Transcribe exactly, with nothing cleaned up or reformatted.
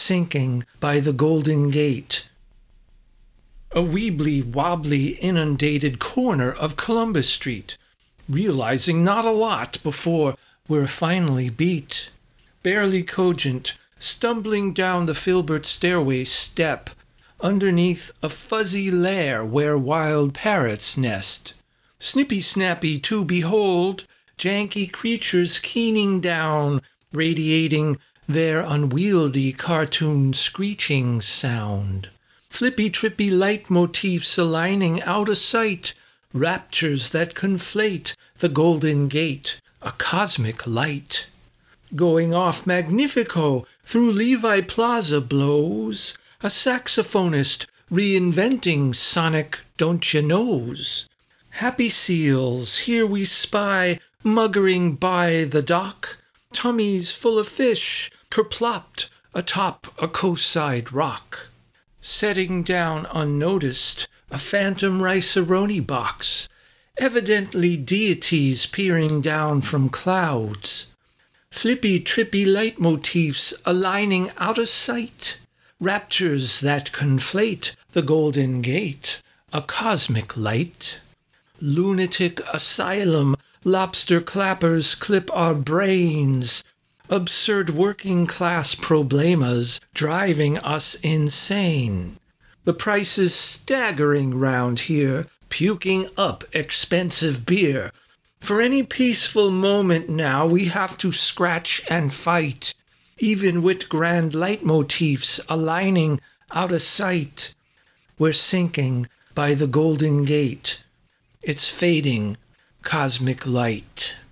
sinking by the Golden Gate. A weebly-wobbly inundated corner of Columbus Street, realizing not a lot before we're finally beat. Barely cogent, stumbling down the Filbert stairway step, underneath a fuzzy lair where wild parrots nest. Snippy-snappy to behold, janky creatures keening down, radiating their unwieldy cartoon screeching sound. Flippy-trippy leitmotifs aligning out of sight, raptures that conflate the Golden Gate, a cosmic light. Going off magnifico through Levi Plaza blows, a saxophonist reinventing sonic don't-you-knows. Happy seals, here we spy, muggering by the dock, tummies full of fish, kerplopped atop a coastside rock. Setting down unnoticed a phantom rice-a-roni box, evidently deities peering down from clouds. Flippy-trippy leitmotifs aligning out of sight, raptures that conflate the Golden Gate, a cosmic light. Lunatic asylum, lobster clappers clip our brains, absurd working-class problemas driving us insane. The price is staggering round here, puking up expensive beer. For any peaceful moment now we have to scratch and fight, even with grand leitmotifs aligning out of sight. We're sinking by the Golden Gate. It's fading, cosmic light.